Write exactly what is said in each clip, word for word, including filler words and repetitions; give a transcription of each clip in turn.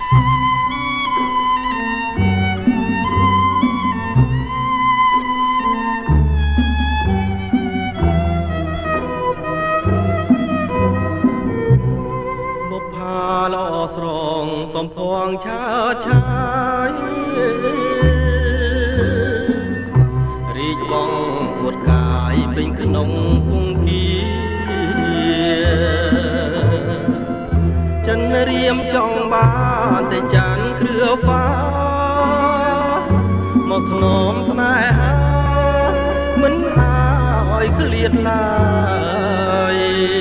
សំភងឆើឆាយរីកបងអួតកាយពេញក្នុងពងគាចិនរៀមចង់បានតែចានគ្រឿฟ้าមកធ្នមស្នេហាមិនឲ្យឃ្លាតឡើយ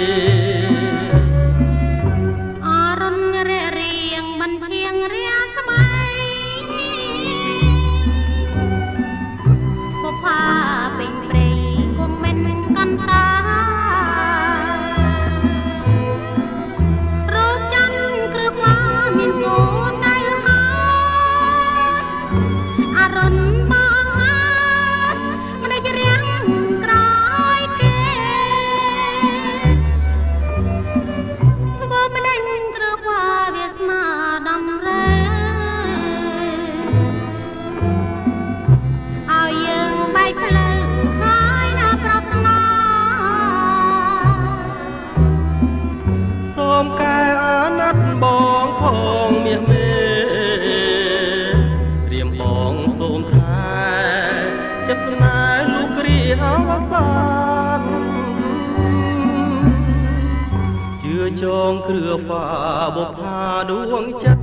ជងគ្រឿហ្វាបុប្ផាដួងចិត្ត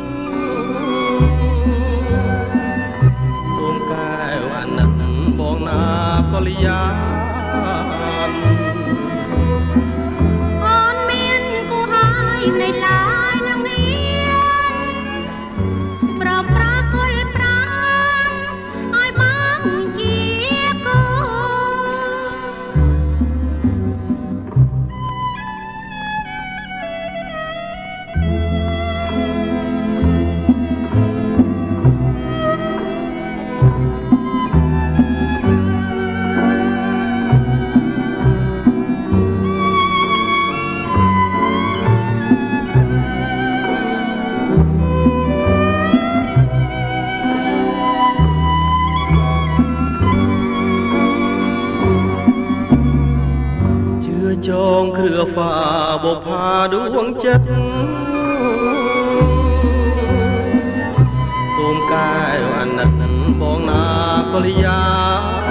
សូមកែវអាណិតបងណាកល្យានអូនមានគូហើយនៃឡាយនឹងមានប្រប្រាគល់ប្រាណឲ្យបងជាគូចងគ្រឿហ្វាបុប្ផាដួងចិត្តសូមកែវអាណិតបងណាកល្យា